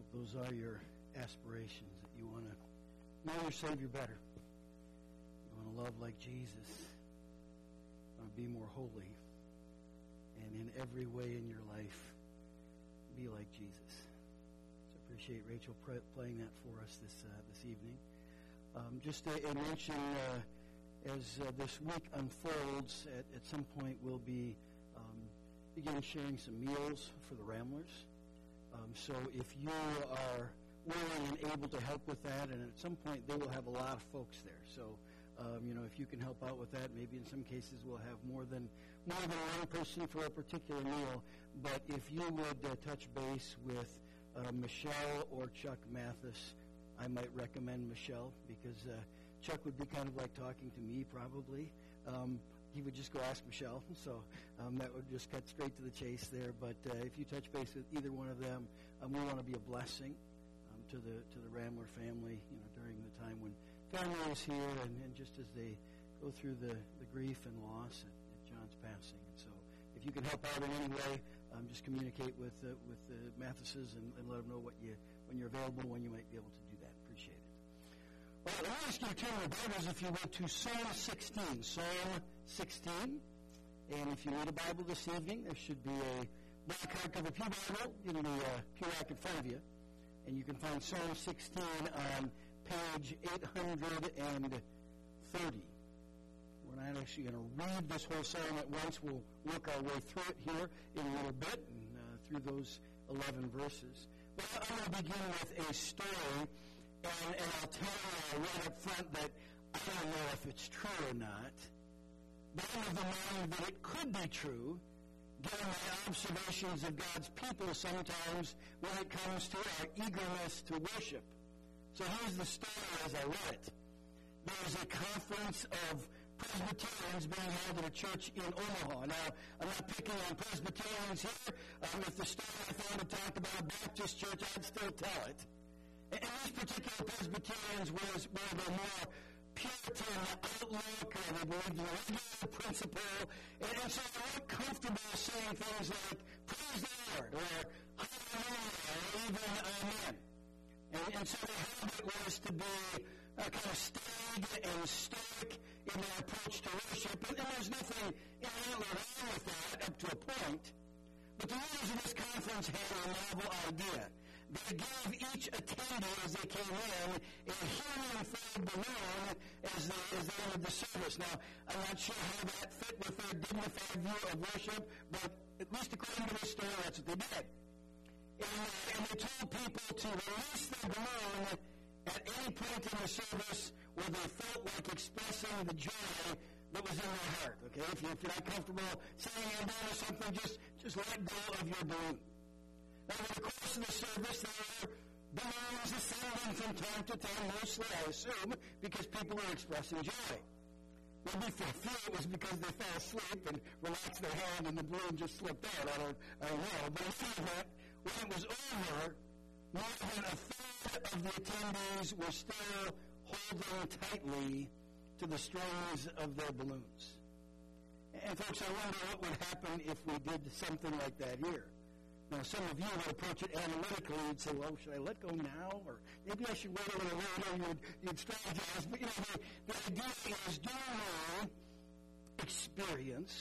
those are your aspirations, that you want to know your Savior better. You want to love like Jesus. You want to be more holy. And in every way in your life, be like Jesus. So I appreciate Rachel playing that for us this evening. Just a mention, as this week unfolds, at some point we'll be begin sharing some meals for the Ramblers. So if you are willing and able to help with that, and at some point they will have a lot of folks there. So, if you can help out with that, maybe in some cases we'll have more than one person for a particular meal. But if you would touch base with Michelle or Chuck Mathis, I might recommend Michelle, because Chuck would be kind of like talking to me probably. He would just go ask Michelle, so that would just cut straight to the chase there. But if you touch base with either one of them, we want to be a blessing to the Rambler family, during the time when family is here, and just as they go through the grief and loss at John's passing. And so, if you can help out in any way, just communicate with the Mathises and let them know when you're available, when you might be able to do that. Appreciate it. Well, I want to ask you to turn your Bibles, if you would, to Psalm 16. Psalm 16. And if you need a Bible this evening, there should be a black hardcover pew Bible in the pew rack in front of you. And you can find Psalm 16 on page 830. We're not actually going to read this whole psalm at once. We'll work our way through it here in a little bit, and through those 11 verses. But I'm going to begin with a story, and I'll tell you right up front that I don't know if it's true or not, but I'm of the mind that it could be true, given my observations of God's people sometimes when it comes to our eagerness to worship. So here's the story as I read it. There was a conference of Presbyterians being held at a church in Omaha. Now, I'm not picking on Presbyterians here. If the story I found to talk about a Baptist church, I'd still tell it. And these particular Presbyterians were the more Puritan outlook, or they believed in the regular principle, and so they weren't comfortable saying things like, praise the Lord, or hallelujah, or even amen. And so the habit was to be kind of staid and stoic in their approach to worship, and there's nothing inherently wrong with that up to a point. But the leaders of this conference had a novel idea. They gave each attendee as they came in a helium-filled balloon as they entered the service. Now, I'm not sure how that fit with their dignified view of worship, but at least according to this story, that's what they did. And they told people to release their balloon at any point in the service where they felt like expressing the joy that was in their heart. Okay, if you're not comfortable saying amen or something, just let go of your balloon. Now, over the course of the service, there were balloons ascending from time to time, mostly, I assume, because people were expressing joy. Maybe for a few it was because they fell asleep and relaxed their hand and the balloon just slipped out. I don't know. But in any event, when it was over, more than a third of the attendees were still holding tightly to the strings of their balloons. And folks, I wonder what would happen if we did something like that here. Now, some of you would approach it analytically. You'd say, well, should I let go now? Or maybe I should wait a little later. You'd strategize. But, the idea is, do we experience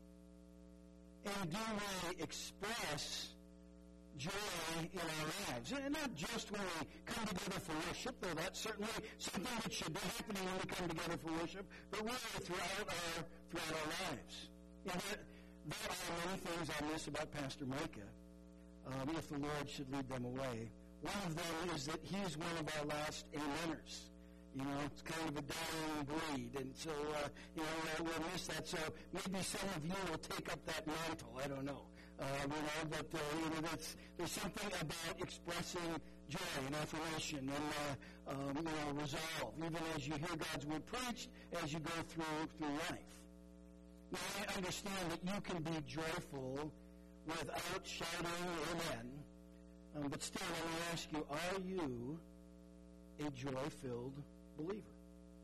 and do we express joy in our lives? And not just when we come together for worship, though that's certainly something that should be happening when we come together for worship, but really throughout our lives. There are many things I miss about Pastor Micah. If the Lord should lead them away. One of them is that he's one of our last ameners. It's kind of a dying breed, and so, we'll miss that. So maybe some of you will take up that mantle. I don't know. But there's something about expressing joy and affirmation and, resolve, even as you hear God's word preached, as you go through life. Now, I understand that you can be joyful without shouting amen, but still, let me ask you, are you a joy-filled believer?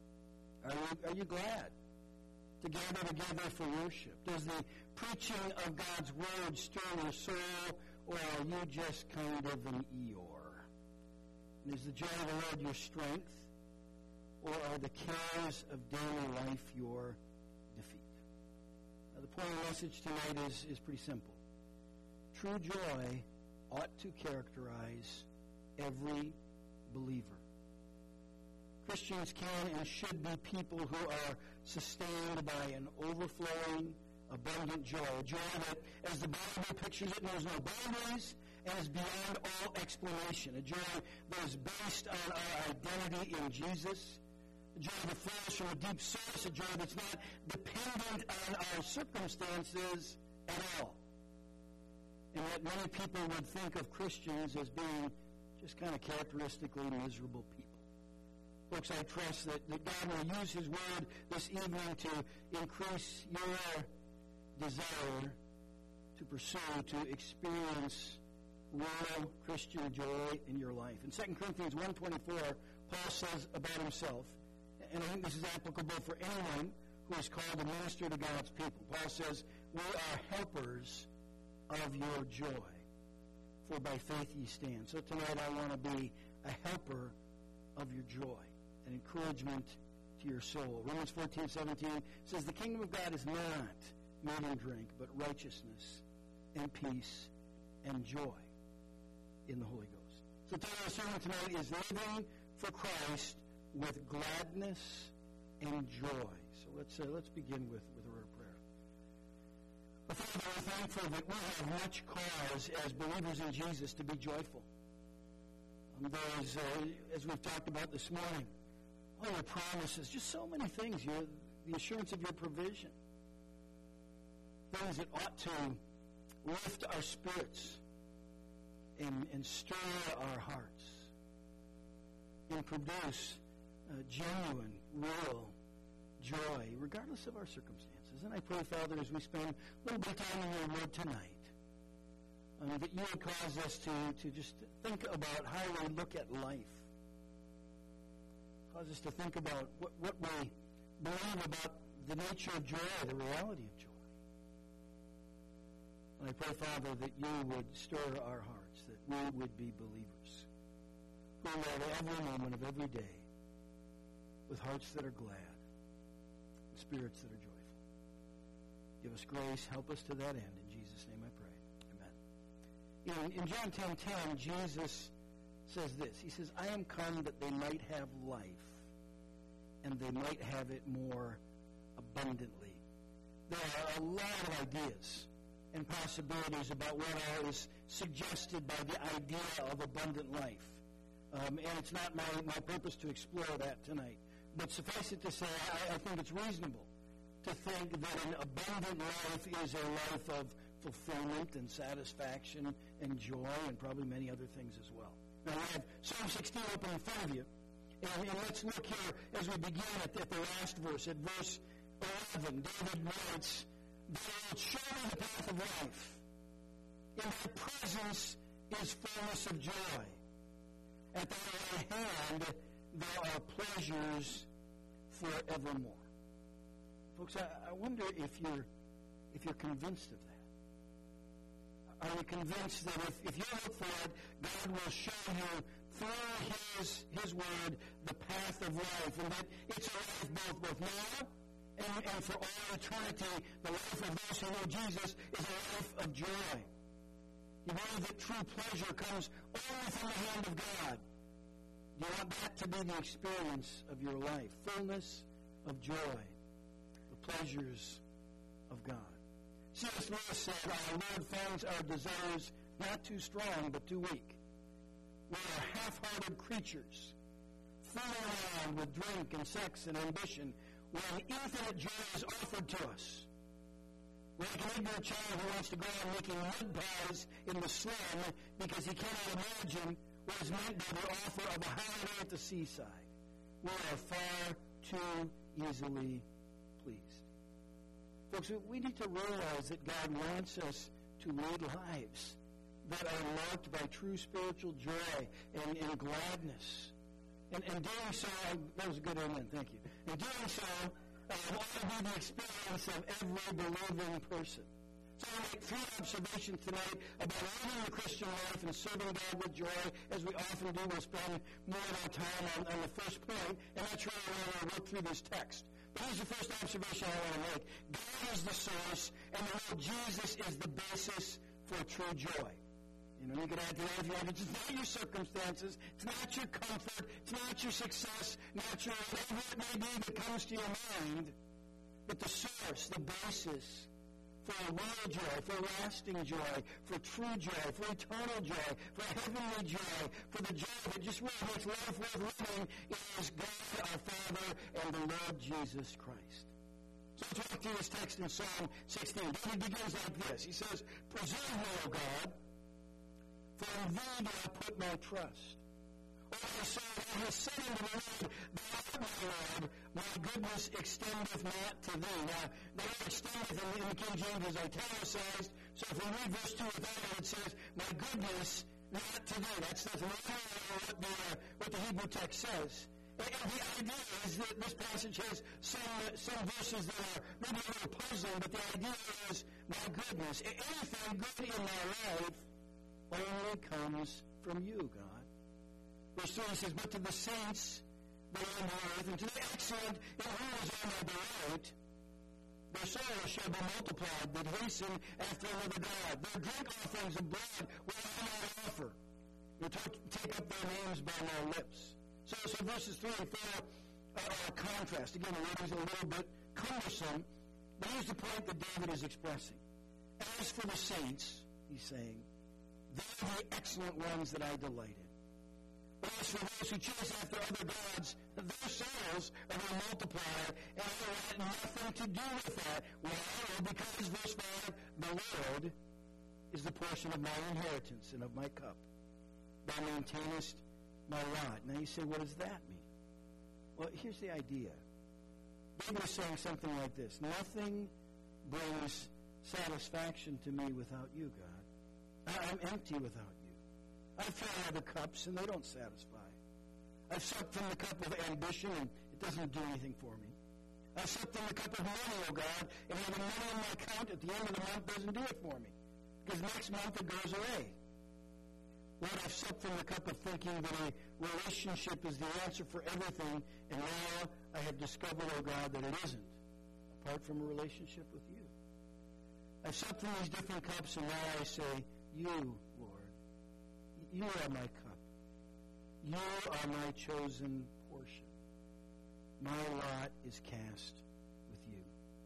Are you glad to gather together for worship? Does the preaching of God's word stir your soul, or are you just kind of an Eeyore? And is the joy of the Lord your strength, or are the cares of daily life your defeat? Now, the point of the message tonight is pretty simple. True joy ought to characterize every believer. Christians can and should be people who are sustained by an overflowing, abundant joy. A joy that, as the Bible pictures it, knows no boundaries and is beyond all explanation. A joy that is based on our identity in Jesus. A joy that flows from a deep source. A joy that's not dependent on our circumstances at all. And yet many people would think of Christians as being just kind of characteristically miserable people. Folks, I trust that God will use His Word this evening to increase your desire to pursue, to experience real Christian joy in your life. In 2 Corinthians 1:24, Paul says about himself, and I think this is applicable for anyone who is called to minister to God's people. Paul says, "We are helpers of your joy, for by faith ye stand." So tonight I want to be a helper of your joy, an encouragement to your soul. Romans 14:17 says, "The kingdom of God is not meat and drink, but righteousness and peace and joy in the Holy Ghost." So the title of the sermon tonight is Living for Christ with Gladness and Joy. So let's begin with a word of prayer. Father, we're thankful that we have much cause as believers in Jesus to be joyful. There's, as we've talked about this morning, all your promises, just so many things, the assurance of your provision, things that ought to lift our spirits and stir our hearts and produce genuine, real joy, regardless of our circumstances. And I pray, Father, as we spend a little bit of time in your Word tonight, that you would cause us to just think about how we look at life. Cause us to think about what we believe about the nature of joy, the reality of joy. And I pray, Father, that you would stir our hearts, that we would be believers who live every moment of every day with hearts that are glad and spirits that are joyful. Give us grace. Help us to that end. In Jesus' name I pray. Amen. In John 10:10, Jesus says this. He says, "I am come that they might have life, and they might have it more abundantly." There are a lot of ideas and possibilities about what is suggested by the idea of abundant life. And it's not my purpose to explore that tonight. But suffice it to say, I think it's reasonable to think that an abundant life is a life of fulfillment and satisfaction and joy and probably many other things as well. Now, we have Psalm 16 open in front of you. And let's look here as we begin at the last verse, at verse 11. David writes, "Thou wilt show me the path of life. In thy presence is fullness of joy. At thy right hand there are pleasures forevermore." Folks, I wonder if you're convinced of that. Are you convinced that if you look for it, God will show you through His Word the path of life, and that it's a life both now and for all eternity? The life of those who know Jesus is a life of joy. You believe that true pleasure comes only from the hand of God. Do you want that to be the experience of your life? Fullness of joy, the pleasures of God. C.S. Lewis said, "Our Lord finds our desires not too strong, but too weak. We are half-hearted creatures, fooling around with drink and sex and ambition when infinite joy is offered to us. Like an ignorant child who wants to go on making mud pies in the slum because he cannot imagine what is meant by the offer of a holiday at the seaside. We are far too easily pleased." Folks, we need to realize that God wants us to lead lives that are marked by true spiritual joy and gladness. And doing so, that was a good amen, thank you. And doing so ought to be the experience of every believing person. So I make three observations tonight about living the Christian life and serving God with joy. As we often do, we'll spend more of our time on the first point, and that's really where we'll work through this text. But here's the first observation I want to make. God is the source, and the Lord Jesus is the basis for true joy. You know, you can add to that if you want. It's not your circumstances. It's not your comfort. It's not your success. Not your whatever it may be that comes to your mind. But the source, the basis for real joy, for lasting joy, for true joy, for eternal joy, for heavenly joy, for the joy that just really makes life worth living is God our Father and the Lord Jesus Christ. So let's walk through this text in Psalm 16. David begins like this. He says, "Preserve me, O God, for in thee do I put my trust. O my soul, thou hast said unto the Lord, thou art my Lord, my goodness extendeth not to thee." Now, the word extendeth in the King James is italicized, so if we read verse 2 without it, it says, "My goodness not to thee." That's what the Hebrew text says. And the idea is that this passage has some verses that are maybe a little puzzling, but the idea is, my goodness, anything good in my life only comes from you, God. Verse 3 says, "But to the saints that are on the earth, and to the excellent in whom is all my delight, their sorrows shall be multiplied, that hasten after another God. Their drink offerings of blood will I not offer, nor take up their names by my lips." So verses 3 and 4 are a contrast. Again, the wording is a little bit cumbersome, but here's the point that David is expressing. As for the saints, he's saying, they are the excellent ones that I delight in. But as for those who chase after other gods, their souls are going to multiply, and I want nothing to do with that. Why? Because, verse 5, the Lord is the portion of my inheritance and of my cup. Thou maintainest my lot. Now you say, what does that mean? Well, here's the idea. David is saying something like this: nothing brings satisfaction to me without you, God. I'm empty without you. I've tried other cups, and they don't satisfy. I've sucked from the cup of ambition, and it doesn't do anything for me. I've sucked from the cup of money, oh God, and having money in my account at the end of the month doesn't do it for me, because next month it goes away. Lord, I've sucked from the cup of thinking that a relationship is the answer for everything, and now I have discovered, oh God, that it isn't, apart from a relationship with you. I've sucked from these different cups, and now I say, you, Lord, you are my cup. You are my chosen portion. My lot is cast with you.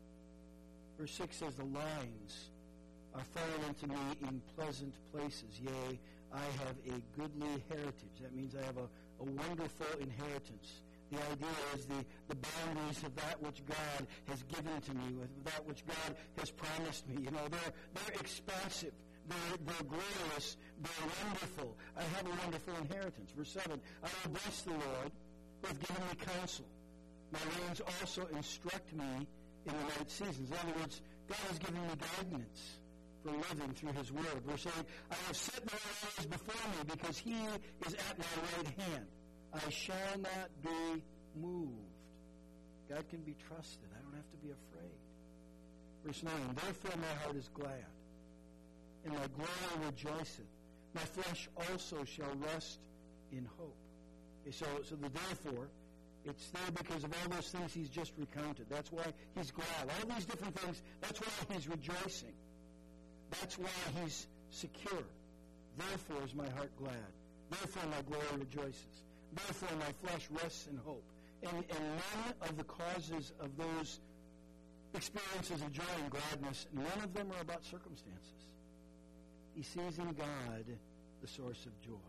Verse 6 says, the lines are fallen unto me in pleasant places. Yea, I have a goodly heritage. That means I have a wonderful inheritance. The idea is the boundaries of that which God has given to me, with that which God has promised me. You know, they're expansive. They're glorious. They're wonderful. I have a wonderful inheritance. Verse 7, I will bless the Lord who hath given me counsel. My reins also instruct me in the night seasons. In other words, God has given me guidance for living through his word. Verse 8, I have set my eyes before me because he is at my right hand. I shall not be moved. God can be trusted. I don't have to be afraid. Verse 9, therefore my heart is glad, and my glory rejoiceth. My flesh also shall rest in hope. Okay, so the therefore, it's there because of all those things he's just recounted. That's why he's glad. All these different things, that's why he's rejoicing. That's why he's secure. Therefore is my heart glad. Therefore my glory rejoices. Therefore my flesh rests in hope. And none of the causes of those experiences of joy and gladness, none of them are about circumstances. He sees in God the source of joy.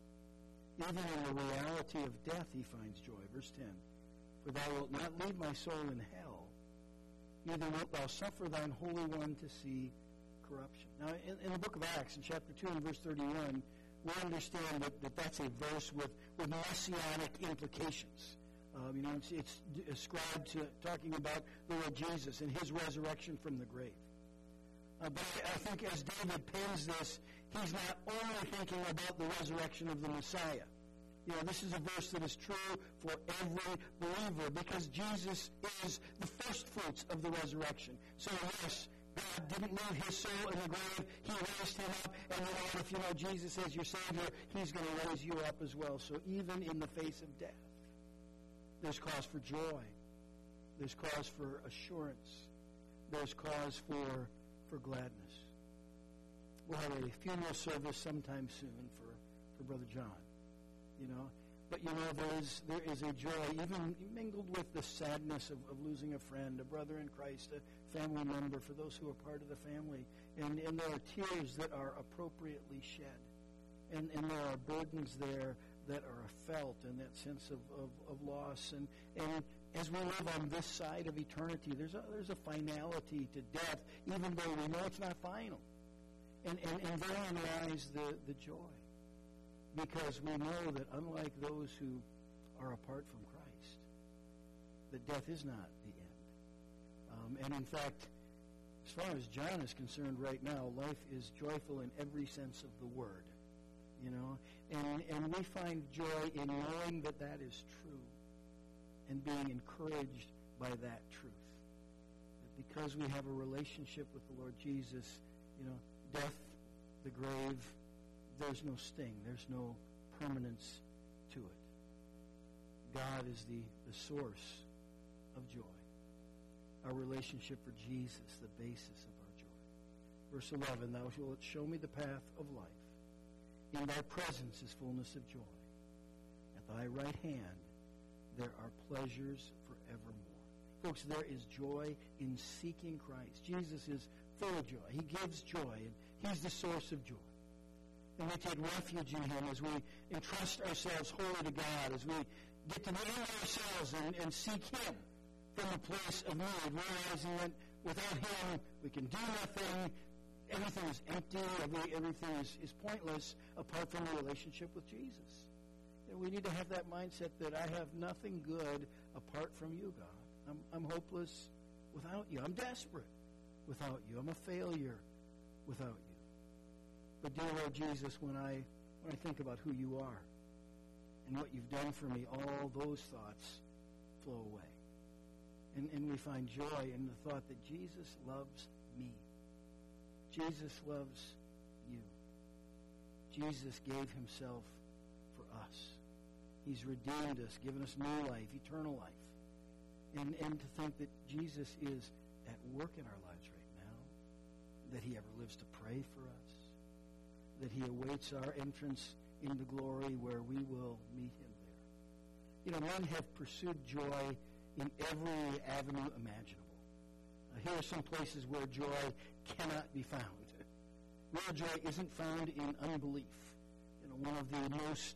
Even in the reality of death he finds joy. Verse 10, for thou wilt not leave my soul in hell, neither wilt thou suffer thine Holy One to see corruption. Now, in the book of Acts, in chapter 2 and verse 31, we understand that that's a verse with messianic implications. It's ascribed to talking about the Lord Jesus and his resurrection from the grave. But I think as David pens this, he's not only thinking about the resurrection of the Messiah. You know, this is a verse that is true for every believer because Jesus is the first fruits of the resurrection. So yes, God didn't leave his soul in the grave. He raised him up. And you know what? If you know Jesus as your Savior, he's going to raise you up as well. So even in the face of death, there's cause for joy. There's cause for assurance. There's cause for gladness. We'll have a funeral service sometime soon for Brother John. You know, but you know there is a joy even mingled with the sadness of losing a friend, a brother in Christ, a family member, for those who are part of the family. And there are tears that are appropriately shed. And there are burdens there that are felt, and that sense of loss. And as we live on this side of eternity, there's a finality to death, even though we know it's not final. And therein lies the joy. Because we know that unlike those who are apart from Christ, that death is not the end. And in fact, as far as John is concerned right now, life is joyful in every sense of the word. You know, and we find joy in knowing that that is true and being encouraged by that truth. That because we have a relationship with the Lord Jesus, you know, death, the grave, there's no sting. There's no permanence to it. God is the source of joy. Our relationship for Jesus, the basis of our joy. Verse 11, thou wilt show me the path of life. In thy presence is fullness of joy. At thy right hand there are pleasures forevermore. Folks, there is joy in seeking Christ. Jesus is full of joy. He gives joy, and he's the source of joy. And we take refuge in him as we entrust ourselves wholly to God, as we get to the end of ourselves and seek him from a place of need, realizing that without him we can do nothing. Everything is empty. Everything is pointless apart from a relationship with Jesus. And we need to have that mindset that I have nothing good apart from you, God. I'm hopeless without you. I'm desperate without you. I'm a failure without you. But dear Lord Jesus, when I think about who you are and what you've done for me, all those thoughts flow away. And we find joy in the thought that Jesus loves me. Jesus loves you. Jesus gave himself for us. He's redeemed us, given us new life, eternal life. And to think that Jesus is at work in our lives right now, that he ever lives to pray for us, that he awaits our entrance into glory where we will meet him there. You know, men have pursued joy in every avenue imaginable. Here are some places where joy cannot be found. Real joy isn't found in unbelief. You know, one of the most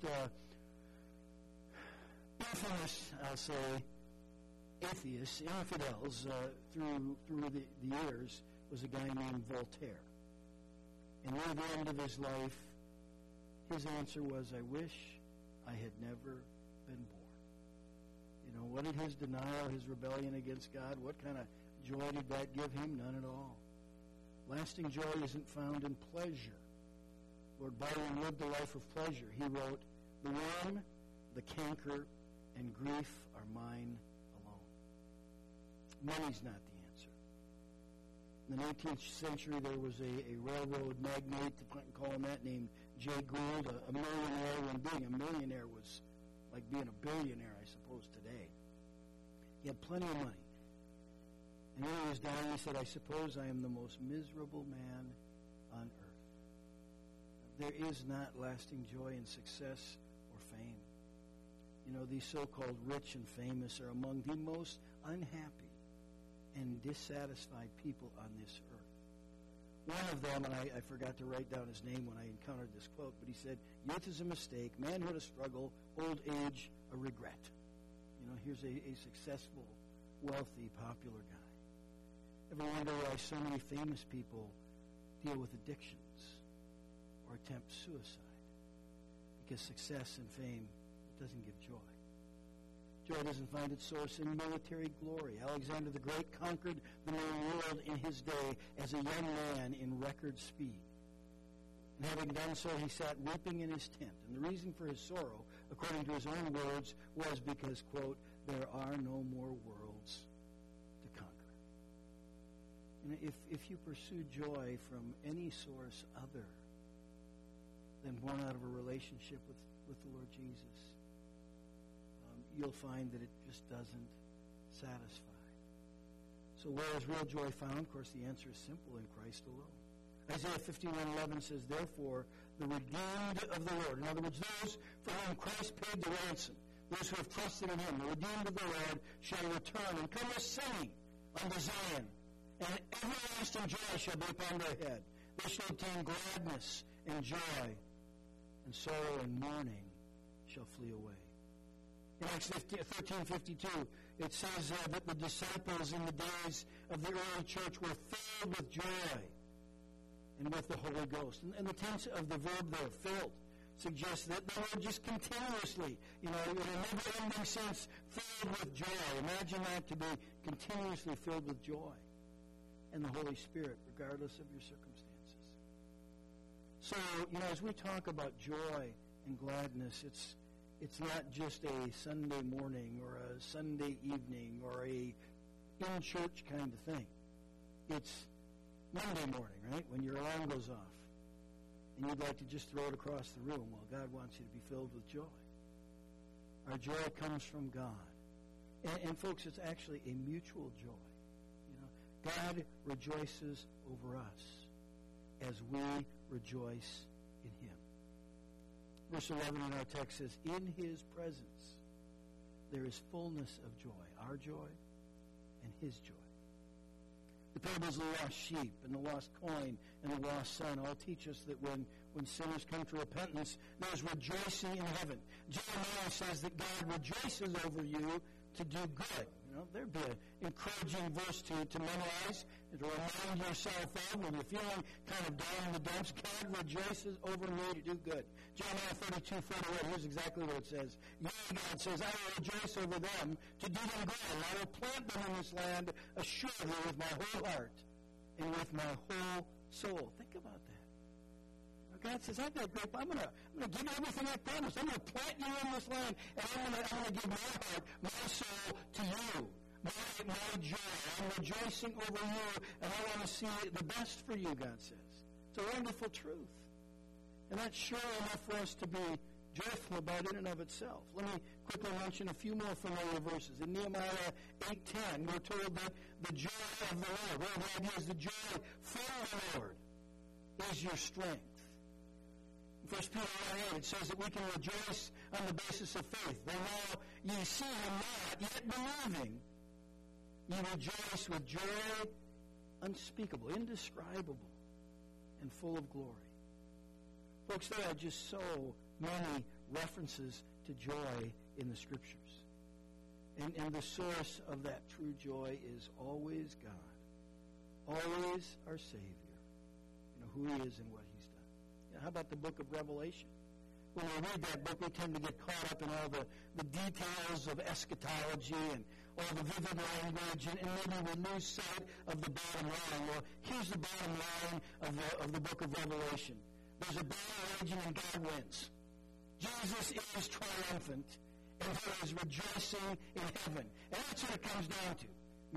infamous, I'll say, atheists, infidels through the years was a guy named Voltaire. And near the end of his life, his answer was, I wish I had never been born. You know, what did his denial, his rebellion against God, what kind of joy did that give him? None at all. Lasting joy isn't found in pleasure. Lord Byron lived a life of pleasure. He wrote, the worm, the canker, and grief are mine alone. Money's not the answer. In the 19th century, there was a railroad magnate, if I can call him that, named Jay Gould, a millionaire, when being a millionaire was like being a billionaire, I suppose, today. He had plenty of money. And when he was dying, he said, I suppose I am the most miserable man on earth. There is not lasting joy in success or fame. You know, these so-called rich and famous are among the most unhappy and dissatisfied people on this earth. One of them, and I forgot to write down his name when I encountered this quote, but he said, youth is a mistake, manhood a struggle, old age a regret. You know, here's a successful, wealthy, popular guy. Ever wonder why so many famous people deal with addictions or attempt suicide? Because success and fame doesn't give joy. Joy doesn't find its source in military glory. Alexander the Great conquered the known world in his day as a young man in record speed. And having done so, he sat weeping in his tent. And the reason for his sorrow, according to his own words, was because, quote, there are no more worlds to conquer. If you pursue joy from any source other than born out of a relationship with the Lord Jesus, you'll find that it just doesn't satisfy. So where is real joy found? Of course, the answer is simple: in Christ alone. Isaiah 51:11 says, "Therefore, the redeemed of the Lord," in other words, those for whom Christ paid the ransom, those who have trusted in him, the redeemed of the Lord shall return and come with singing unto Zion, and everlasting joy shall be upon their head. They shall obtain gladness and joy, and sorrow and mourning shall flee away. In Acts 13:52, it says that the disciples in the days of the early church were filled with joy and with the Holy Ghost. And the tense of the verb there, filled, suggests that they were just continuously, in a never-ending sense, filled with joy. Imagine that, to be continuously filled with joy and the Holy Spirit, regardless of your circumstances. So, as we talk about joy and gladness, it's not just a Sunday morning or a Sunday evening or a in-church kind of thing. It's Monday morning, right, when your alarm goes off and you'd like to just throw it across the room. Well, God wants you to be filled with joy. Our joy comes from God. And folks, it's actually a mutual joy. God rejoices over us as we rejoice in him. Verse 11 in our text says, "In his presence there is fullness of joy," our joy and his joy. The parables of the lost sheep and the lost coin and the lost son all teach us that when sinners come to repentance, there's rejoicing in heaven. Jeremiah says that God rejoices over you to do good. There'd be an encouraging verse to memorize and to remind yourself of when you're feeling kind of down in the dumps. God rejoices over me to do good. Jeremiah 32:41, here's exactly what it says. Yea, God says, "I will rejoice over them to do them good, and I will plant them in this land assuredly with my whole heart and with my whole soul." Think about that. God says, "I've got great. I'm going to give you everything I promised. I'm going to plant you in this land, and I'm going to give my heart, my soul to you, my joy. I'm rejoicing over you, and I want to see the best for you," God says. It's a wonderful truth, and that's sure enough for us to be joyful about in and of itself. Let me quickly mention a few more familiar verses. In Nehemiah 8:10, we're told that the joy of the Lord, one of the ideas, the joy from the Lord, is your strength. 1 Peter 1:8, it says that we can rejoice on the basis of faith. "Though now ye see him not, yet believing, ye rejoice with joy unspeakable, indescribable, and full of glory." Folks, there are just so many references to joy in the Scriptures. And the source of that true joy is always God, always our Savior, who he is and what he's done. How about the book of Revelation? When we read that book, we tend to get caught up in all the details of eschatology and all the vivid language, and maybe we lose sight of the bottom line. Well, here's the bottom line of the book of Revelation. There's a battle raging and God wins. Jesus is triumphant, and he is rejoicing in heaven. And that's what it comes down to.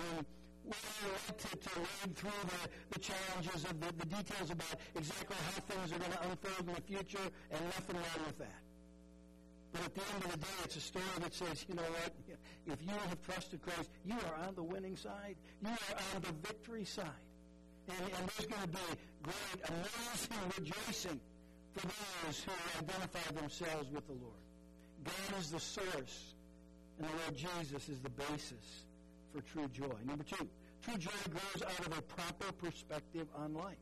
We like to read through the challenges of the details about exactly how things are going to unfold in the future, and nothing wrong with that. But at the end of the day, it's a story that says, you know what? If you have trusted Christ, you are on the winning side. You are on the victory side. And there's going to be great, amazing rejoicing for those who identify themselves with the Lord. God is the source, and the Lord Jesus is the basis for true joy. Number two, true joy grows out of a proper perspective on life.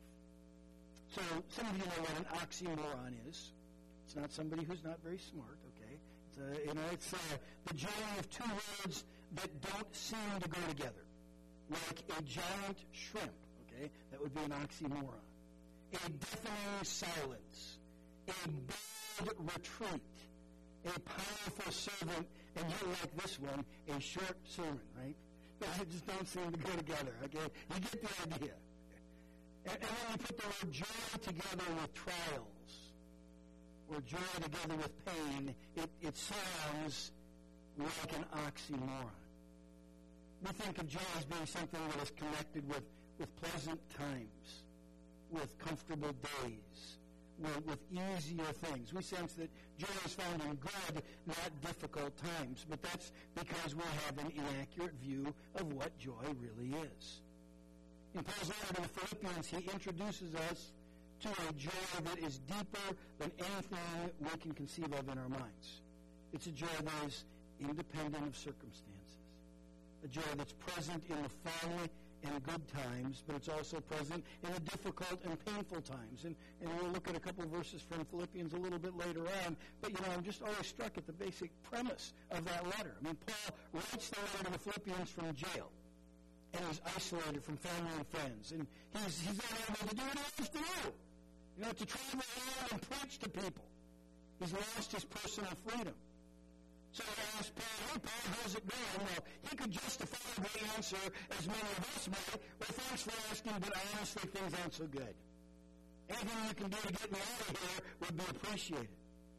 So some of you know what an oxymoron is. It's not somebody who's not very smart, okay? It's the joining of two words that don't seem to go together, like a giant shrimp, okay? That would be an oxymoron. A deafening silence, a bold retreat, a powerful servant, and you like this one, a short sermon, right? They just don't seem to go together, okay? You get the idea. And when you put the word joy together with trials, or joy together with pain, it sounds like an oxymoron. We think of joy as being something that is connected with with pleasant times, with comfortable days, with easier things. We sense that joy is found in good, not difficult times. But that's because we have an inaccurate view of what joy really is. In Paul's letter to the Philippians, he introduces us to a joy that is deeper than anything we can conceive of in our minds. It's a joy that is independent of circumstances. A joy that's present in the fun and good times, but it's also present in the difficult and painful times. And we'll look at a couple of verses from Philippians a little bit later on. But, I'm just always struck at the basic premise of that letter. I mean, Paul writes the letter to the Philippians from jail. And he's isolated from family and friends. And he's not able to do what he wants to do. To travel around and preach to people. He's lost his personal freedom. So I asked Paul, hey, Paul, how's it going? Well, he could justifiably answer, as many of us might, well, thanks for asking, but honestly, things aren't so good. Anything you can do to get me out of here would be appreciated.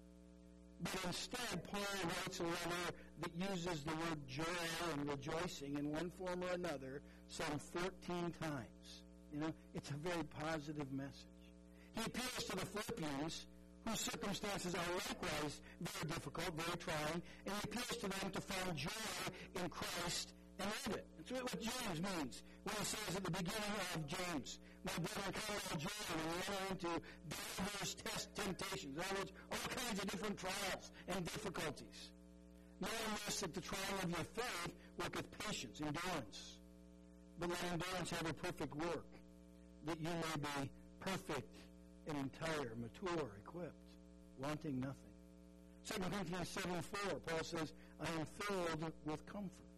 But instead, Paul writes a letter that uses the word joy and rejoicing in one form or another some 14 times. It's a very positive message. He appeals to the Philippians, whose circumstances are likewise very difficult, very trying, and he appeals to them to find joy in Christ and live it. That's what James means when he says at the beginning of James, my brethren, count all joy when you enter into diverse temptations. In other words, all kinds of different trials and difficulties. Knowing this, that the trial of your faith worketh patience, endurance. But let endurance have a perfect work, that you may be perfect and entire, mature, equipped, wanting nothing. 2 Corinthians 7:4, Paul says, I am filled with comfort.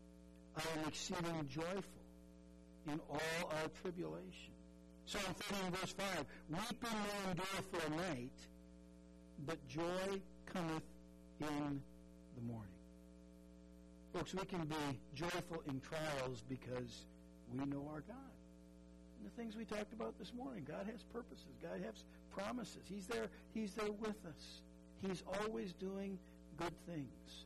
I am exceeding joyful in all our tribulation. Psalm 13, verse 5, weeping may endure for a night, but joy cometh in the morning. Folks, we can be joyful in trials because we know our God. And the things we talked about this morning, God has purposes. God has promises. He's there with us. He's always doing good things.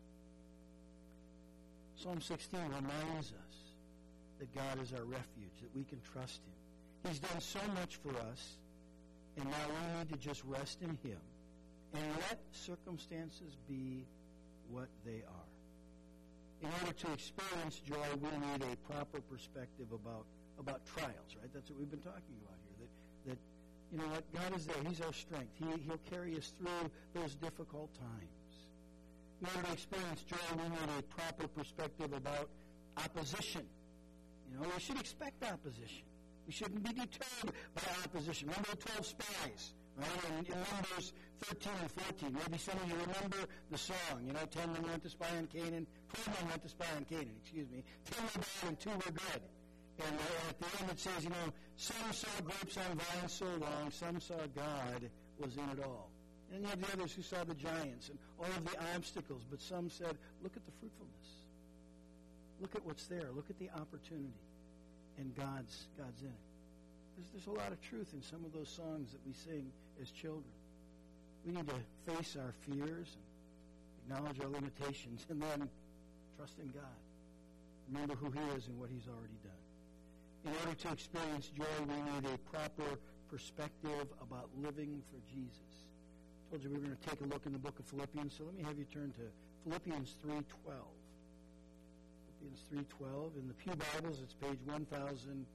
Psalm 16 reminds us that God is our refuge, that we can trust Him. He's done so much for us, and now we need to just rest in Him and let circumstances be what they are. In order to experience joy, we need a proper perspective about trials, right? That's what we've been talking about here. That you know what? God is there. He's our strength. He'll carry us through those difficult times. In order to experience joy, we need a proper perspective about opposition. We should expect opposition. We shouldn't be deterred by opposition. Remember the 12 spies, right? In Numbers 13 and 14. Maybe some of you remember the song. 10 men went to spy on Canaan. 12 men went to spy on Canaan, 10 were bad and 2 were good. And at the end it says, some saw grapes on vines so long, some saw God was in it all. And you have the others who saw the giants and all of the obstacles, but some said, look at the fruitfulness. Look at what's there. Look at the opportunity. And God's in it. There's a lot of truth in some of those songs that we sing as children. We need to face our fears and acknowledge our limitations and then trust in God. Remember who He is and what He's already done. In order to experience joy, we need a proper perspective about living for Jesus. I told you we were going to take a look in the book of Philippians, so let me have you turn to Philippians 3:12. Philippians 3:12. In the Pew Bibles, it's page 1657.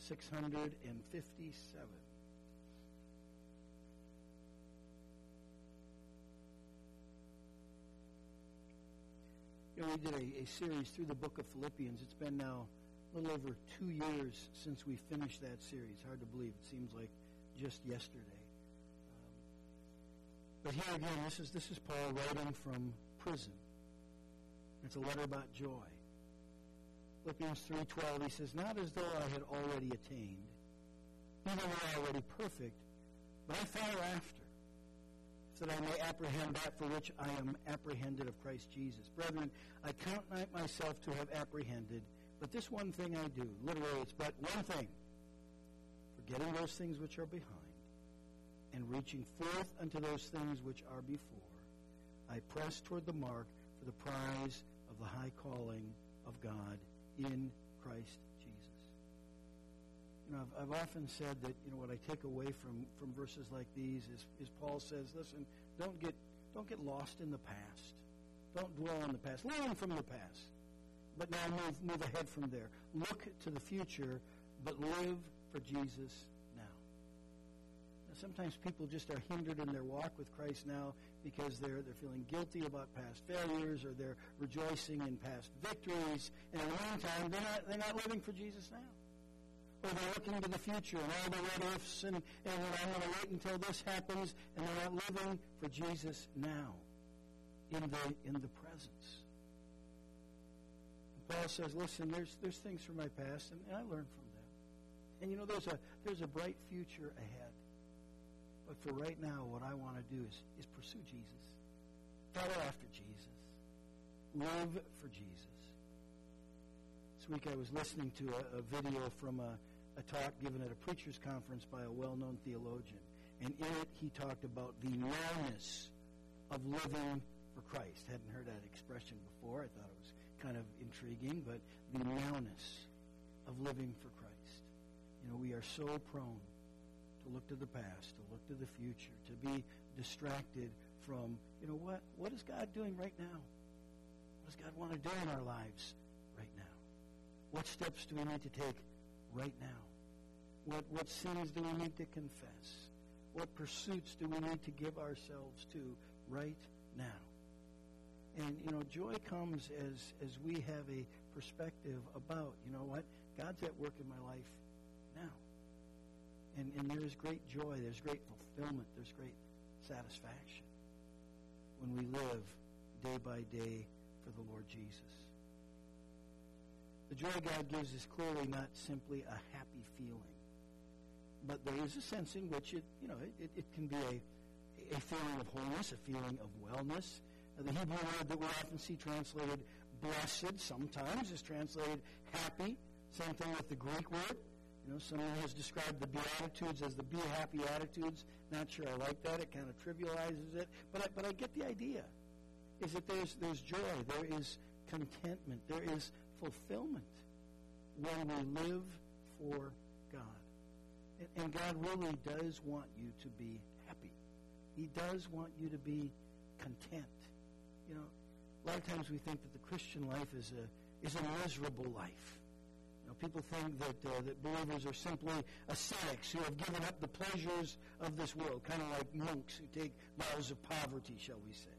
We did a series through the book of Philippians. It's been now a little over 2 years since we finished that series. Hard to believe. It seems like just yesterday. But here again, this is Paul writing from prison. It's a letter about joy. Philippians 3:12, he says, not as though I had already attained, neither were I already perfect, but I follow after, so that I may apprehend that for which I am apprehended of Christ Jesus. Brethren, I count not myself to have apprehended, but this one thing I do. Literally, it's but one thing. Forgetting those things which are behind, and reaching forth unto those things which are before, I press toward the mark for the prize of the high calling of God in Christ Jesus. I've often said that, what I take away from verses like these is Paul says, listen, don't get lost in the past. Don't dwell on the past. Learn from the past. But now move ahead from there. Look to the future, but live for Jesus now. Now, sometimes people just are hindered in their walk with Christ now because they're feeling guilty about past failures, or they're rejoicing in past victories, and in the meantime, they're not living for Jesus now. Or they're looking to the future and all the what ifs, and I'm going to wait until this happens, and they're not living for Jesus now, in the presence. And Paul says, listen, there's things from my past, and I learned from them. And there's a bright future ahead. But for right now, what I want to do is pursue Jesus. Follow after Jesus. Live for Jesus. This week I was listening to a video from a talk given at a preacher's conference by a well-known theologian. And in it, he talked about the nowness of living for Christ. Hadn't heard that expression before. I thought it was kind of intriguing, but the nowness of living for Christ. We are so prone to look to the past, to look to the future, to be distracted from, what is God doing right now? What does God want to do in our lives right now? What steps do we need to take right now? What sins do we need to confess? What pursuits do we need to give ourselves to right now? And, joy comes as we have a perspective about, God's at work in my life now. And there is great joy, there's great fulfillment, there's great satisfaction when we live day by day for the Lord Jesus. The joy God gives is clearly not simply a happy feeling, but there is a sense in which it can be a feeling of wholeness, a feeling of wellness. The Hebrew word that we often see translated blessed sometimes is translated happy. Same thing with the Greek word. Someone has described the Beatitudes as the be happy attitudes. Not sure I like that. It kind of trivializes it. But I get the idea. Is that there's joy. There is contentment. There is fulfillment when we live for God. And God really does want you to be happy. He does want you to be content. A lot of times we think that the Christian life is a miserable life. People think that believers are simply ascetics who have given up the pleasures of this world, kind of like monks who take vows of poverty, shall we say.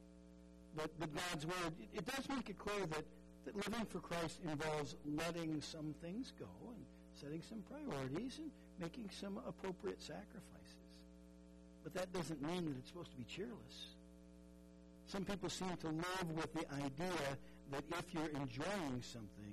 But God's Word, it does make it clear that living for Christ involves letting some things go and setting some priorities and making some appropriate sacrifices. But that doesn't mean that it's supposed to be cheerless. Some people seem to live with the idea that if you're enjoying something,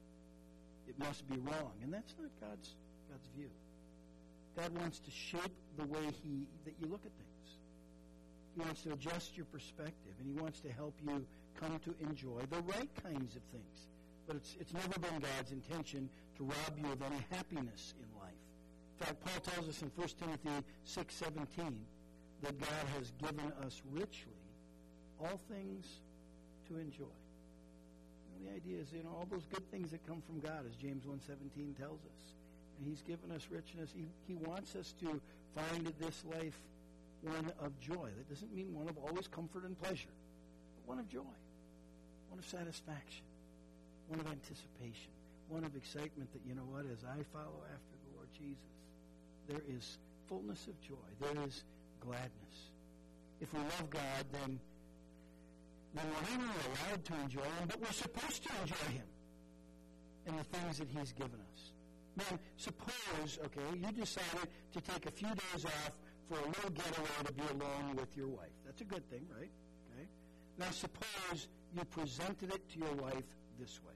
it must be wrong. And that's not God's view. God wants to shape the way that you look at things. He wants to adjust your perspective, and He wants to help you come to enjoy the right kinds of things. But it's never been God's intention to rob you of any happiness in life. In fact, Paul tells us in 1 Timothy 6:17 that God has given us richly all things to enjoy. The idea is, all those good things that come from God, as James 1:17 tells us. And He's given us richness. He wants us to find this life one of joy. That doesn't mean one of always comfort and pleasure, but one of joy, one of satisfaction, one of anticipation, one of excitement that, as I follow after the Lord Jesus, there is fullness of joy. There is gladness. If we love God, then we're not only allowed to enjoy Him, but we're supposed to enjoy Him and the things that He's given us. Now, suppose, you decided to take a few days off for a little getaway to be alone with your wife. That's a good thing, right? Okay. Now, suppose you presented it to your wife this way.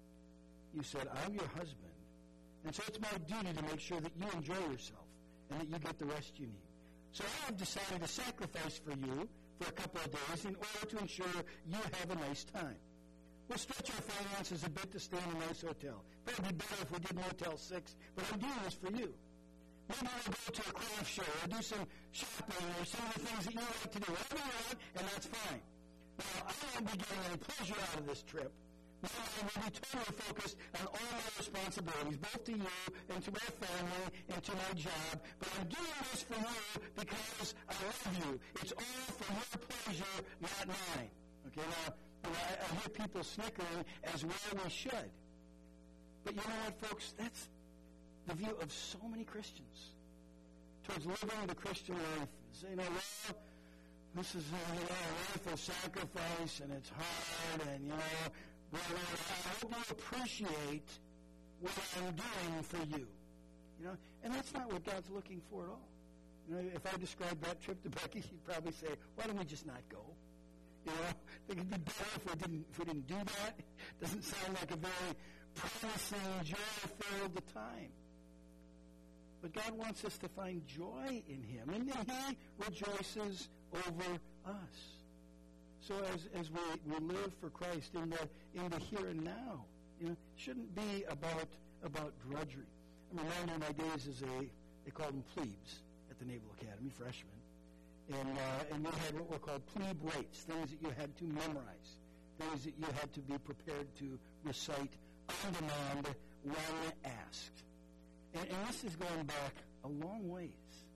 You said, I'm your husband, and so it's my duty to make sure that you enjoy yourself and that you get the rest you need. So I have decided to sacrifice for you for a couple of days in order to ensure you have a nice time. We'll stretch our finances a bit to stay in a nice hotel. Probably better if we did Motel 6, but I'm doing this for you. Maybe we'll go to a craft show or do some shopping or some of the things that you like to do. Whatever you want, and that's fine. Now, I won't be getting any pleasure out of this trip, My mind will be totally focused on all my responsibilities, both to you and to my family and to my job. But I'm doing this for you because I love you. It's all for your pleasure, not mine. Okay, now, I hear people snickering, as well we should. But you know what, folks? That's the view of so many Christians towards living the Christian life. Say, well, this is a life of sacrifice, and it's hard, and, brother, I hope you appreciate what I'm doing for you. And that's not what God's looking for at all. If I described that trip to Becky, she'd probably say, why don't we just not go? I think it'd be better if we didn't do that. Doesn't sound like a very promising, joy-filled time. But God wants us to find joy in Him, and then He rejoices over us. So as we live for Christ in the here and now, shouldn't be about drudgery. I'm reminded of my days as they called them plebes at the Naval Academy, freshmen. And we had what were called plebe rates, things that you had to memorize, things that you had to be prepared to recite on demand when asked. And this is going back a long ways.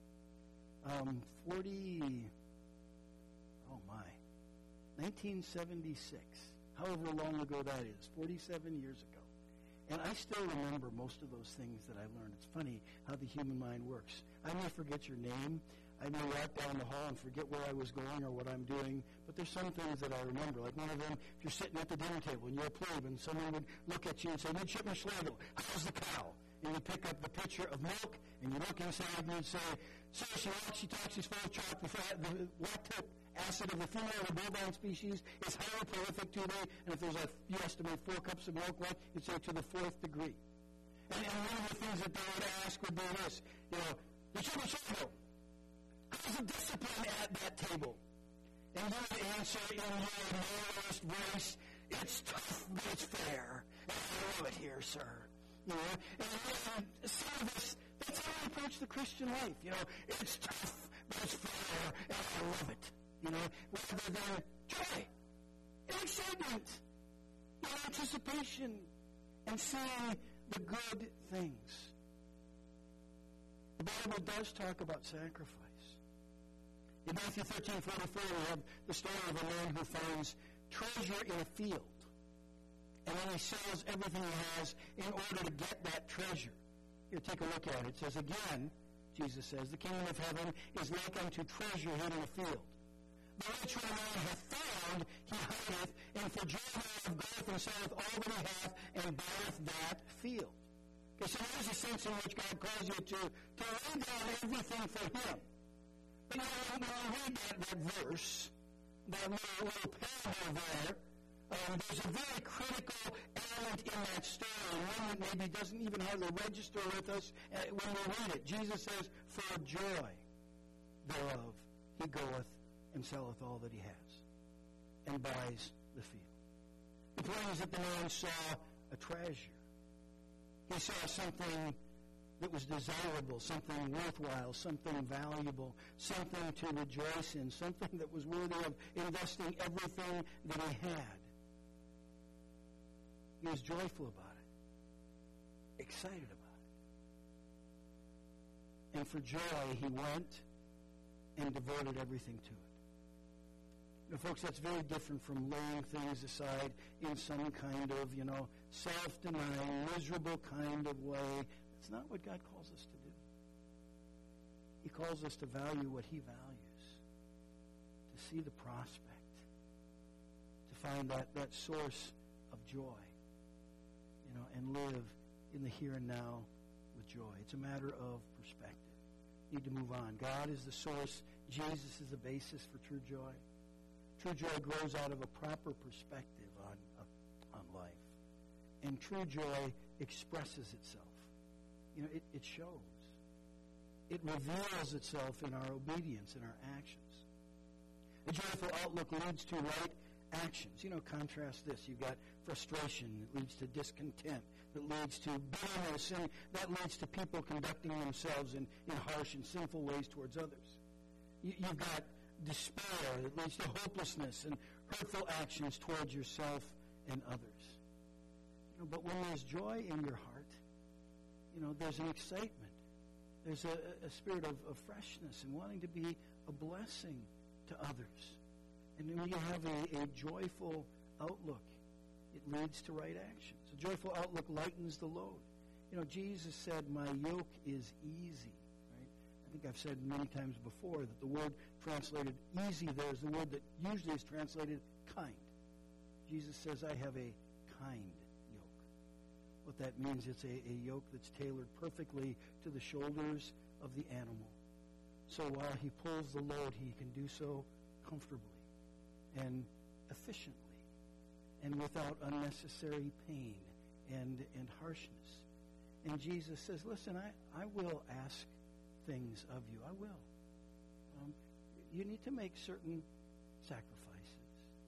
1976, however long ago that is, 47 years ago. And I still remember most of those things that I learned. It's funny how the human mind works. I may forget your name. I may walk down the hall and forget where I was going or what I'm doing, but there's some things that I remember. Like one of them, if you're sitting at the dinner table and you're a plebe and someone would look at you and say, Midshipman Schlegel, how's the cow? And you pick up the pitcher of milk and you look inside and you'd say, sir, she walks, she talks, she's full of chalk. The lactic acid of the female of the bovine species is highly prolific today, and if there's you estimate 4 cups of milk left, you'd say to the 4th degree. And one of the things that they would ask would be this, Midshipman Schlegel, how's the discipline at that table? And you would answer in your narrowest voice, it's tough, but it's fair. And I love it here, sir. And some of us, that's how we approach the Christian life. It's tough, but it's fair, and I love it. Rather than joy and excitement and anticipation and seeing the good things. The Bible does talk about sacrifice. In Matthew 13:44, we have the story of a man who finds treasure in a field. And then he sells everything he has in order to get that treasure. Here, take a look at it. It says, again, Jesus says, the kingdom of heaven is like unto treasure hid in a field. The rich man hath found, he hideth, and for joy thereof goeth and selleth all that he hath, and buyeth that field. Okay, so there's a sense in which God calls you to lay down everything for Him. But when you read that verse, that little parable there, there's a very critical element in that story, one that maybe doesn't even hardly register with us when we read it. Jesus says, for joy thereof he goeth and selleth all that he has, and buys the field. The point is that the man saw a treasure. He saw something that was desirable, something worthwhile, something valuable, something to rejoice in, something that was worthy of investing everything that he had. He was joyful about it, excited about it. And for joy, he went and devoted everything to it. Now, folks, that's very different from laying things aside in some kind of, self-denying, miserable kind of way. That's not what God calls us to do. He calls us to value what He values, to see the prospect, to find that source of joy. And live in the here and now with joy. It's a matter of perspective. You need to move on. God is the source. Jesus is the basis for true joy. True joy grows out of a proper perspective on life. And true joy expresses itself. It shows. It reveals itself in our obedience, in our actions. A joyful outlook leads to right actions. Contrast this. You've got frustration that leads to discontent, that leads to bitterness, and that leads to people conducting themselves in harsh and sinful ways towards others. You've got despair that leads to hopelessness and hurtful actions towards yourself and others. But when there's joy in your heart, there's an excitement. There's a spirit of freshness and wanting to be a blessing to others. And when you have a joyful outlook, it leads to right actions. A joyful outlook lightens the load. Jesus said, my yoke is easy. Right? I think I've said many times before that the word translated easy there is the word that usually is translated kind. Jesus says, I have a kind yoke. What that means, it's a yoke that's tailored perfectly to the shoulders of the animal. So while he pulls the load, he can do so comfortably and efficiently and without unnecessary pain and harshness. And Jesus says, listen, I will ask things of you. I will. You need to make certain sacrifices.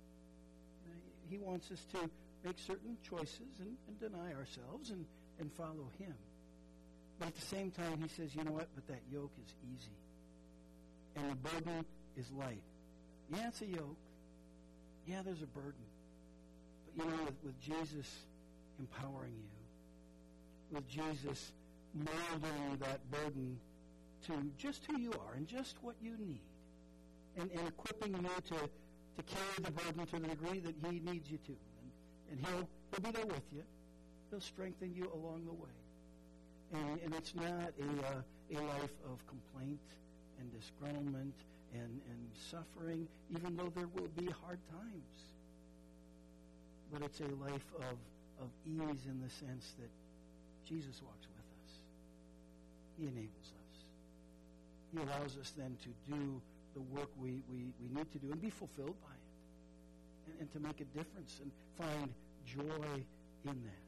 He wants us to make certain choices and deny ourselves and follow him. But at the same time, he says, you know what? But that yoke is easy. And the burden is light. Yeah, it's a yoke. Yeah, there's a burden. But with Jesus empowering you, with Jesus molding that burden to just who you are and just what you need, and equipping you to carry the burden to the degree that he needs you to. And he'll be there with you. He'll strengthen you along the way. And it's not a life of complaint and disgruntlement and suffering, even though there will be hard times. But it's a life of ease in the sense that Jesus walks with us. He enables us. He allows us then to do the work we need to do and be fulfilled by it. And to make a difference and find joy in that.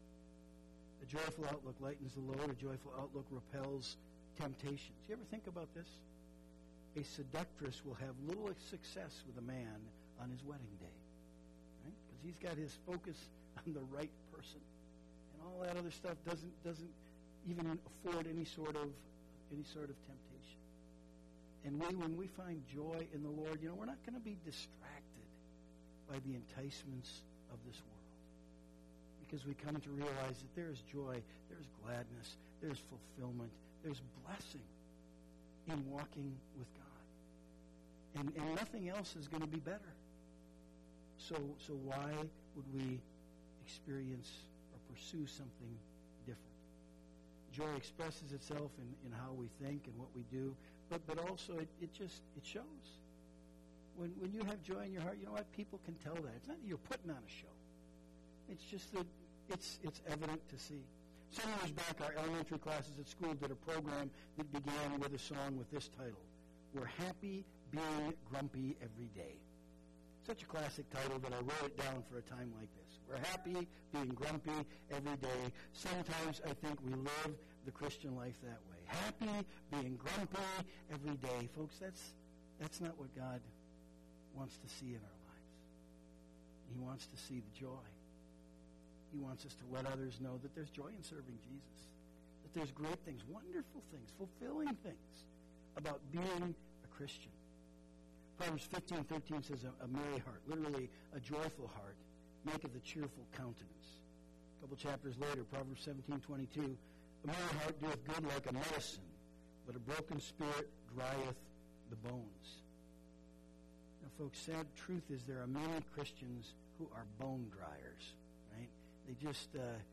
A joyful outlook lightens the load. A joyful outlook repels temptations. You ever think about this? A seductress will have little success with a man on his wedding day, right? Because he's got his focus on the right person, and all that other stuff doesn't even afford any sort of temptation. And when we find joy in the Lord, we're not going to be distracted by the enticements of this world, because we come to realize that there is joy, there's gladness, there's fulfillment, there's blessing in walking with God. And nothing else is going to be better. So why would we experience or pursue something different? Joy expresses itself in how we think and what we do, but also it shows. When you have joy in your heart, you know what? People can tell that. It's not that you're putting on a show. It's just that it's evident to see. Some years back, our elementary classes at school did a program that began with a song with this title, We're Happy Being Grumpy Every Day. Such a classic title that I wrote it down for a time like this. We're happy being grumpy every day. Sometimes I think we live the Christian life that way. Happy being grumpy every day. Folks, that's not what God wants to see in our lives. He wants to see the joy. He wants us to let others know that there's joy in serving Jesus, that there's great things, wonderful things, fulfilling things about being a Christian. Proverbs 15:13 says, a merry heart, literally a joyful heart, maketh a cheerful countenance. A couple chapters later, Proverbs 17:22, a merry heart doeth good like a medicine, but a broken spirit drieth the bones. Now, folks, sad truth is there are many Christians who are bone dryers, right? They just,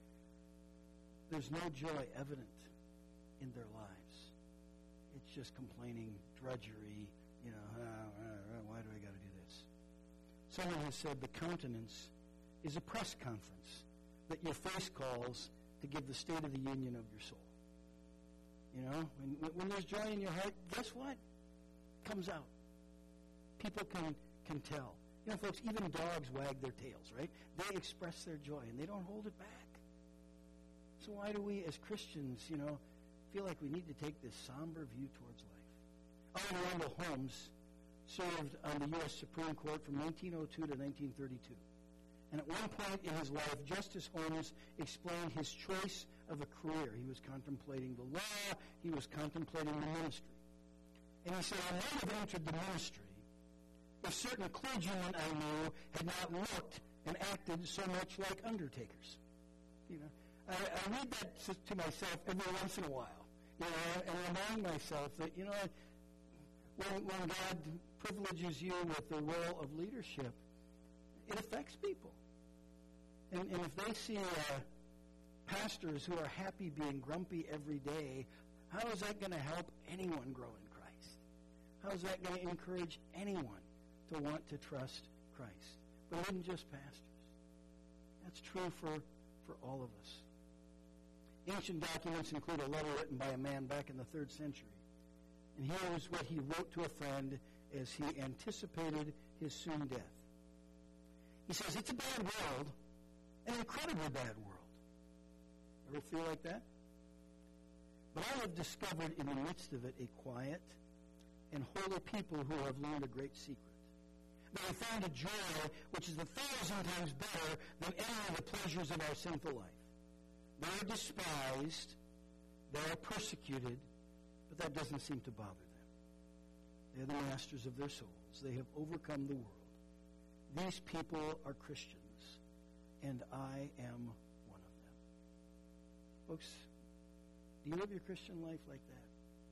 there's no joy evident in their lives. It's just complaining, drudgery, why do I got to do this? Someone has said the countenance is a press conference that your face calls to give the state of the union of your soul. When there's joy in your heart, guess what? It comes out. People can tell. Folks, even dogs wag their tails, right? They express their joy, and they don't hold it back. So why do we, as Christians, feel like we need to take this somber view towards life? Oliver Wendell Holmes served on the U.S. Supreme Court from 1902 to 1932. And at one point in his life, Justice Holmes explained his choice of a career. He was contemplating the law. He was contemplating the ministry. And he said, I might have entered the ministry if certain clergymen I knew had not looked and acted so much like undertakers. I read that to myself every once in a while, and remind myself that, when God privileges you with the role of leadership, it affects people. And if they see pastors who are happy being grumpy every day, how is that going to help anyone grow in Christ? How is that going to encourage anyone to want to trust Christ? But it isn't just pastors. That's true for all of us. Ancient documents include a letter written by a man back in the 3rd century. And here is what he wrote to a friend as he anticipated his soon death. He says, "It's a bad world, an incredibly bad world." Ever feel like that? "But I have discovered in the midst of it a quiet and holy people who have learned a great secret. They have found a joy which is 1,000 times better than any of the pleasures of our sinful life. They are despised, they are persecuted, but that doesn't seem to bother them. They're the masters of their souls. They have overcome the world. These people are Christians, and I am one of them." Folks, do you live your Christian life like that?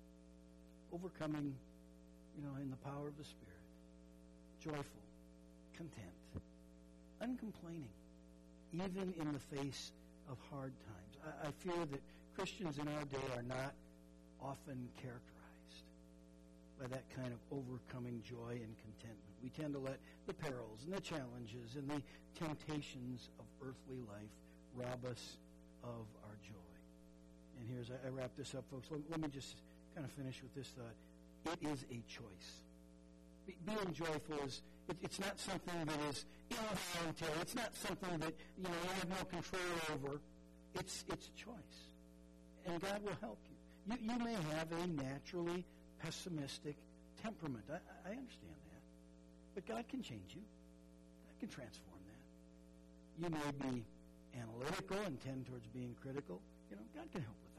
Overcoming, in the power of the Spirit. Joyful, content, uncomplaining, even in the face of hard times. I fear that Christians in our day are not often characterized by that kind of overcoming joy and contentment. We tend to let the perils and the challenges and the temptations of earthly life rob us of our joy. And here's, I wrap this up, folks. Let me just kind of finish with this thought. It is a choice. Being joyful it's not something that is involuntary. It's not something that you have no control over. It's a choice. And God will help you. You may have a naturally pessimistic temperament. I understand that. But God can change you. God can transform that. You may be analytical and tend towards being critical. God can help with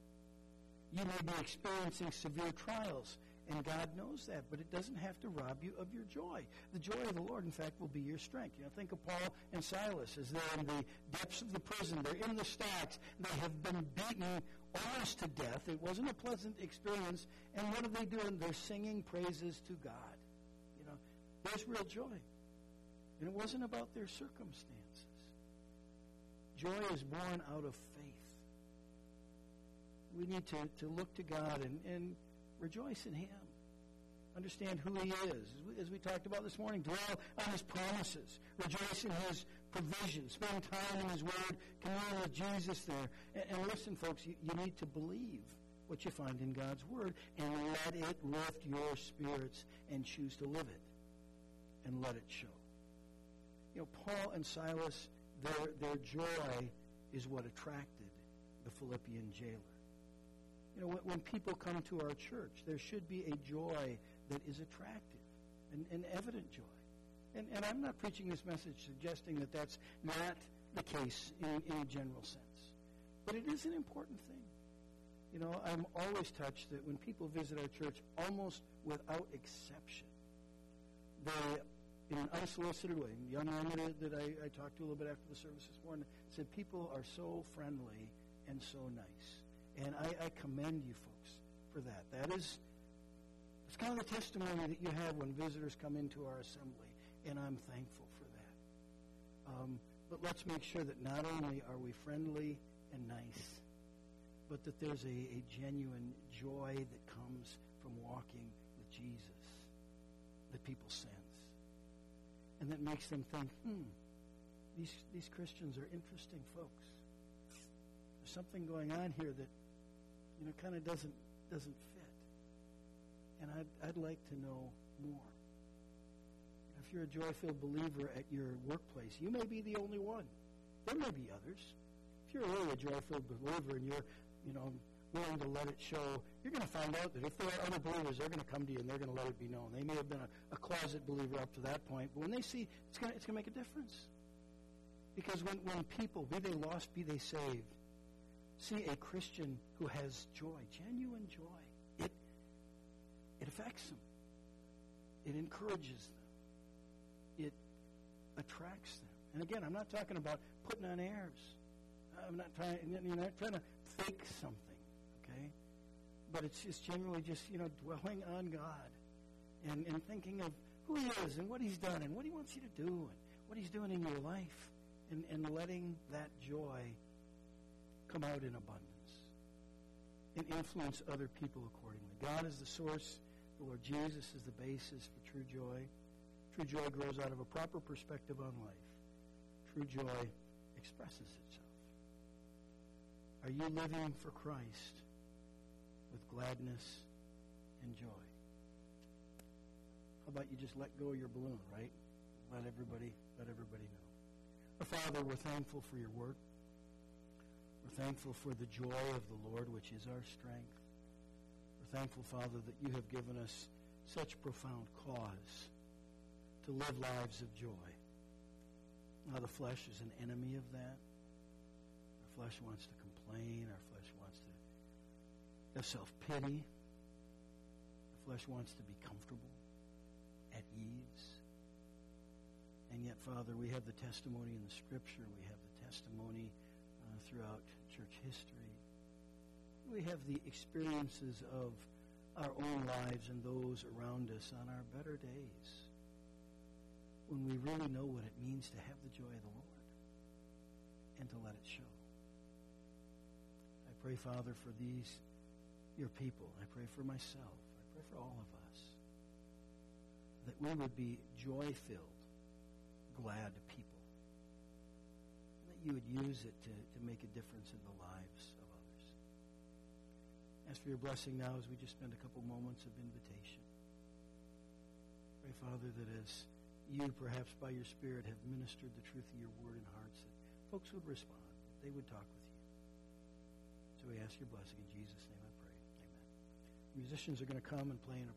that. You may be experiencing severe trials, and God knows that, but it doesn't have to rob you of your joy. The joy of the Lord, in fact, will be your strength. Think of Paul and Silas as they're in the depths of the prison. They're in the stocks. They have been beaten almost to death. It wasn't a pleasant experience. And what are they doing? They're singing praises to God. There's real joy. And it wasn't about their circumstances. Joy is born out of faith. We need to look to God and rejoice in Him. Understand who He is. As we talked about this morning, dwell on His promises. Rejoice in His provision. Spend time in His Word. Commune with Jesus there. And listen, folks, you need to believe what you find in God's Word and let it lift your spirits and choose to live it. And let it show. Paul and Silas, their joy is what attracted the Philippian jailer. When people come to our church, there should be a joy that is attractive, an evident joy. And I'm not preaching this message suggesting that that's not the case in a general sense. But it is an important thing. I'm always touched that when people visit our church, almost without exception, they, in an unsolicited way, a young woman that I talked to a little bit after the service this morning, said people are so friendly and so nice. And I commend you folks for that. It's kind of the testimony that you have when visitors come into our assembly, and I'm thankful for that. But let's make sure that not only are we friendly and nice, but that there's a genuine joy that comes from walking with Jesus that people sense. And that makes them think, these Christians are interesting folks. There's something going on here that kind of doesn't fit. And I'd like to know more. If you're a joy-filled believer at your workplace, you may be the only one. There may be others. If you're really a joy-filled believer and you're, willing to let it show, you're going to find out that if there are other believers, they're going to come to you and they're going to let it be known. They may have been a closet believer up to that point, but when they see, it's going to make a difference. Because when people, be they lost, be they saved, see a Christian who has joy, genuine joy, it affects them. It encourages them. It attracts them. And again, I'm not talking about putting on airs. I'm not trying, you're not trying to fake something, okay? But it's just generally just, dwelling on God and thinking of who He is and what He's done and what He wants you to do and what He's doing in your life and letting that joy come out in abundance and influence other people accordingly. God is the source. The Lord Jesus is the basis for true joy. True joy grows out of a proper perspective on life. True joy expresses itself. Are you living for Christ with gladness and joy? How about you just let go of your balloon, right? Let everybody know. Father, we're thankful for your word. We're thankful for the joy of the Lord, which is our strength. We're thankful, Father, that you have given us such profound cause to live lives of joy. Now, the flesh is an enemy of that. Our flesh wants to complain. Our flesh wants to have self-pity. Our flesh wants to be comfortable, at ease. And yet, Father, we have the testimony in the Scripture. We have the testimony throughout church history. We have the experiences of our own lives and those around us on our better days when we really know what it means to have the joy of the Lord and to let it show. I pray, Father, for these, your people. I pray for myself. I pray for all of us that we would be joy-filled, glad people. That you would use it to make a difference in the lives of others. Ask for your blessing now as we just spend a couple moments of invitation. Pray, Father, that as you, perhaps by your Spirit, have ministered the truth of your word in hearts, that folks would respond, that they would talk with you. So we ask your blessing in Jesus' name I pray. Amen. Musicians are going to come and play in a